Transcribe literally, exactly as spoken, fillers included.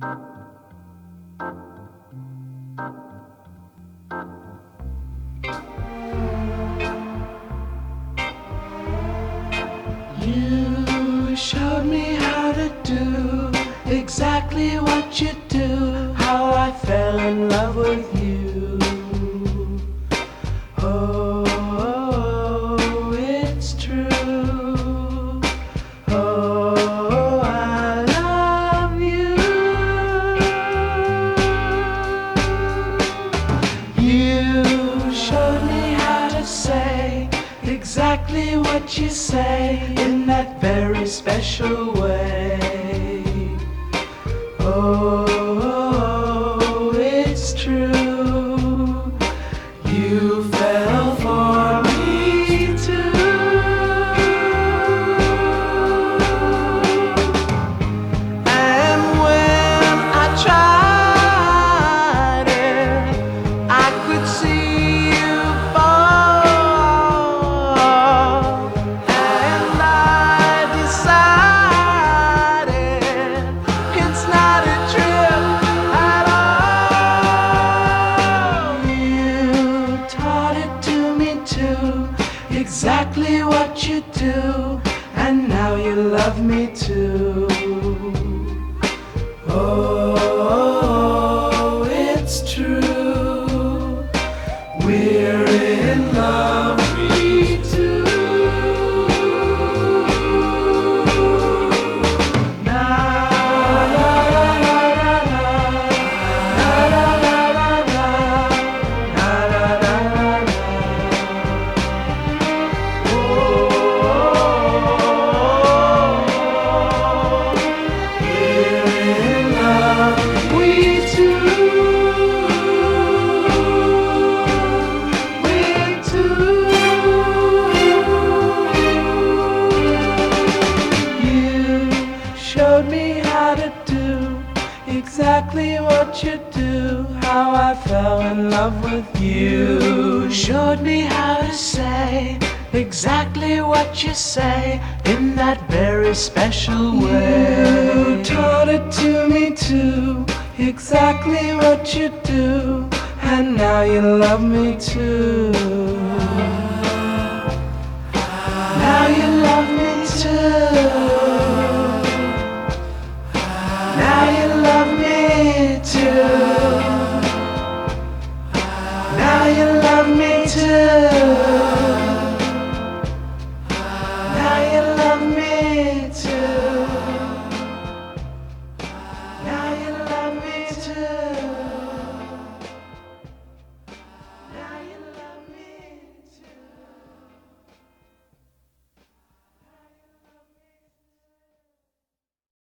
You showed me how to do exactly what you do, how I fell in love with you. Oh, it's true. Oh, I love you. You showed me how to say exactly what you say in that very special way. Oh, it's true. You fell for me too. And when I tried it, I could see you fall. And I decided it's not a trip at all. You taught it to me too, exactly what you do, and now you love me too. Oh, it's true. We're in love, me too. Na la la la la la, na la la la la, na la la la la. Oh, we're in love, we two. We two. You showed me how to do exactly what you do, how I fell in love with you. Showed me how to say exactly what you say in that very special way. You taught it to me too, exactly what you do, and now you love me too. Now you love me too.